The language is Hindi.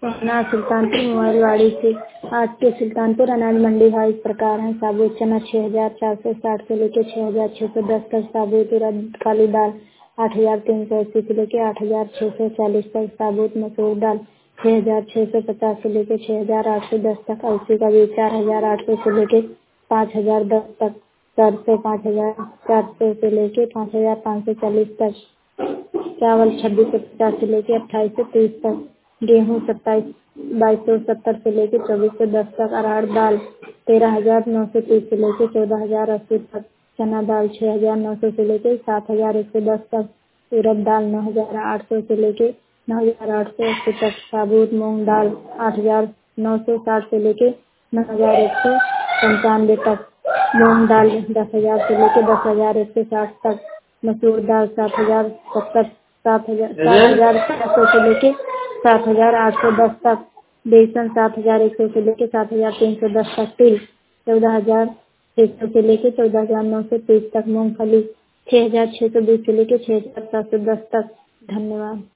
सोना सुल्तानपुर मोबाइलवाड़ी से। आज के सुल्तानपुर अनाज मंडी भाव इस प्रकार है। साबुत चना 6,460 से लेकर 6,610 तक। साबुत उड़द काली दाल 8,380 से लेकर 8,640 तक। साबुत मसूर दाल 6,650 से लेकर 6,810 तक। अलसी का बीज 4,800 से लेकर 5,010 तक। सरसों 5,400 से लेकर 5,540 तक। चावल 2650 से लेकर 2830 तक। गेहूँ 2270 से लेकर 2410 तक। अरहर दाल 13,930 से लेकर 14,080 तक। चना दाल 6,900 से लेकर 7,110 तक। उड़द दाल 9,800 से लेकर 9,880 तक। साबुत मूंग दाल 8,960 से लेकर 9,195 तक। मूंग दाल 10,000 से लेकर 10,160 तक। मसूर दाल 7,600 से लेकर 7,810 तक। बेसन 7,100 से लेकर 7,310 तक। तिल 14,100 से लेकर 14,930 तक। मूंगफली 6,620 से लेकर 6,710 तक। धन्यवाद।